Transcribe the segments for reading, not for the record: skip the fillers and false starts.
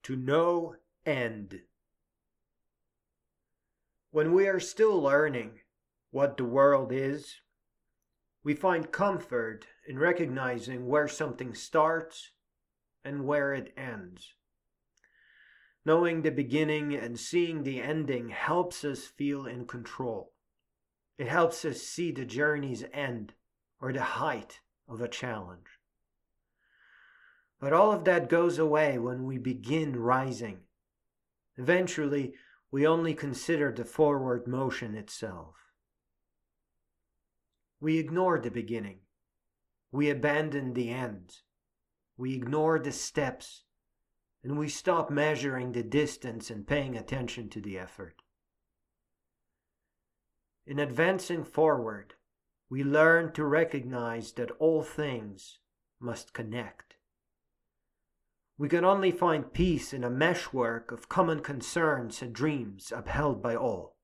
to no end. When we are still learning what the world is, we find comfort in recognizing where something starts and where it ends. Knowing the beginning and seeing the ending helps us feel in control. It helps us see the journey's end or the height of a challenge. But all of that goes away when we begin rising. Eventually, we only consider the forward motion itself. We ignore the beginning. We abandon the end. We ignore the steps. And we stop measuring the distance and paying attention to the effort. In advancing forward, we learn to recognize that all things must connect. We can only find peace in a meshwork of common concerns and dreams upheld by all.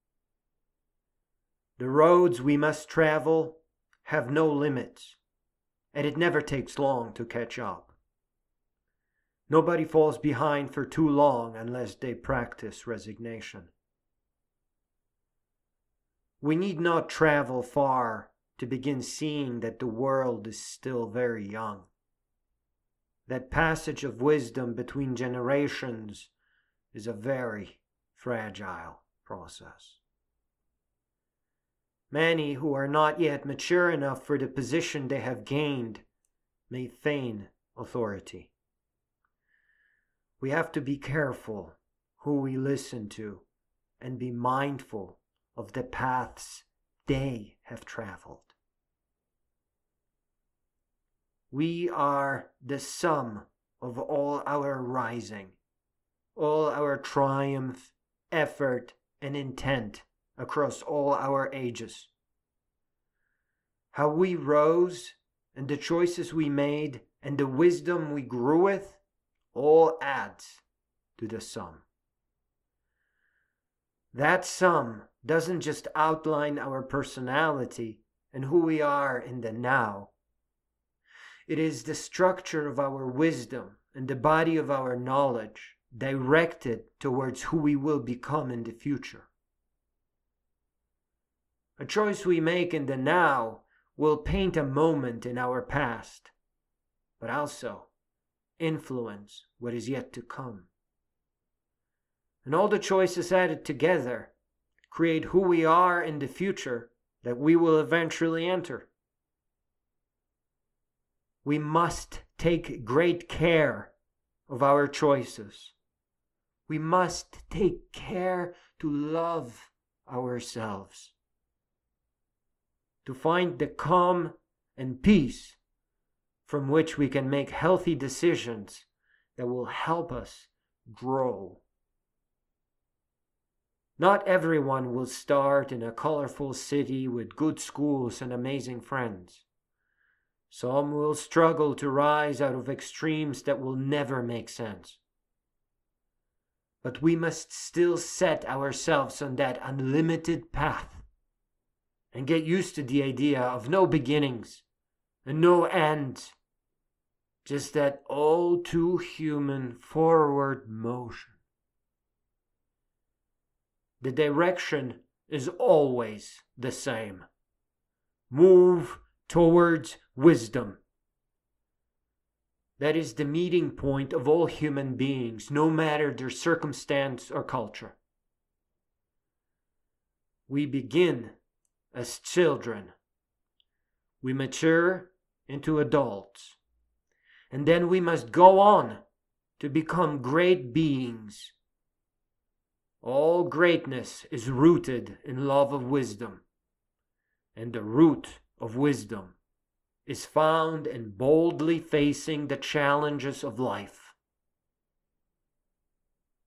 The roads we must travel have no limits, and it never takes long to catch up. Nobody falls behind for too long unless they practice resignation. We need not travel far to begin seeing that the world is still very young. That passage of wisdom between generations is a very fragile process. Many who are not yet mature enough for the position they have gained may feign authority. We have to be careful who we listen to and be mindful of the paths they have traveled. We are the sum of all our rising, all our triumph, effort, and intent across all our ages. How we rose and the choices we made and the wisdom we grew with all adds to the sum. That sum doesn't just outline our personality and who we are in the now. It is the structure of our wisdom and the body of our knowledge directed towards who we will become in the future. A choice we make in the now will paint a moment in our past, but also influence what is yet to come. And all the choices added together create who we are in the future that we will eventually enter. We must take great care of our choices. We must take care to love ourselves, to find the calm and peace from which we can make healthy decisions that will help us grow. Not everyone will start in a colorful city with good schools and amazing friends. Some will struggle to rise out of extremes that will never make sense. But we must still set ourselves on that unlimited path and get used to the idea of no beginnings and no ends, just that all too human forward motion. The direction is always the same. Move towards wisdom. That is the meeting point of all human beings, no matter their circumstance or culture. We begin as children. We mature into adults. And then we must go on to become great beings. All greatness is rooted in love of wisdom. And the root of wisdom is found in boldly facing the challenges of life.